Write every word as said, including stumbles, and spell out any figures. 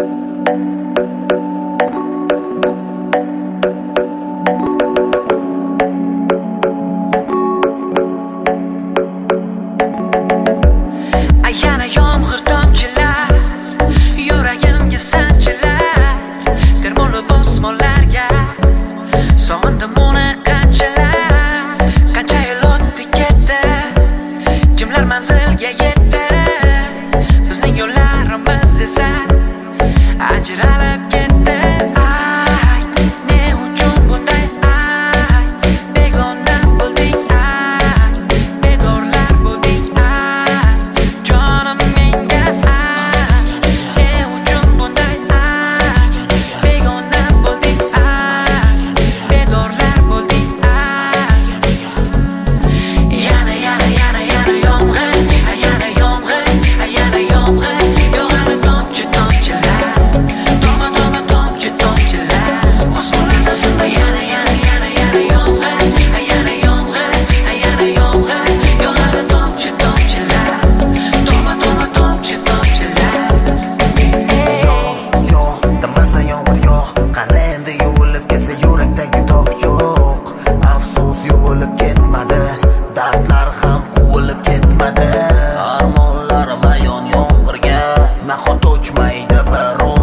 Yana yomg'ir tomchilar yuragimga sanchilar, termulib osmonlarga sog'indim uni qanchalar. Qancha yil o'tdi ketdi, kimlar manzilga yetdi, bizning yo'llarimiz esa ajralib ketdi. Ay, ne uchun bunday, ay, begona bo'ldik, ay, bedorlar bo'ldik, ay, jonim menga, ay, ne uchun bunday, ay, begona bo'ldik, ay, bedorlar bo'ldik, ay. Yana yana yana yana yomg'ir, yana yomg'ir, yana yomg'ir, yog'adi tomchi tomchilar, toma toma tomchi tomchilar osmonlardan. Yana yana yana yana yomg'ir, yana yomg'ir, yana yomg'ir, yog'adi tomchi tomchilar, toma toma tomchi tomchilar. Yo'q, yo'q, damasdan yomg'ir yo'q. Qani endi yuvilib ketsa yurakdagi dog' yo'q. Afsus yuvilib ketmadi, dardlar ham quvilib ketmadi. Armonlarim ayon yomg'irga, nahot o'chmaydi bir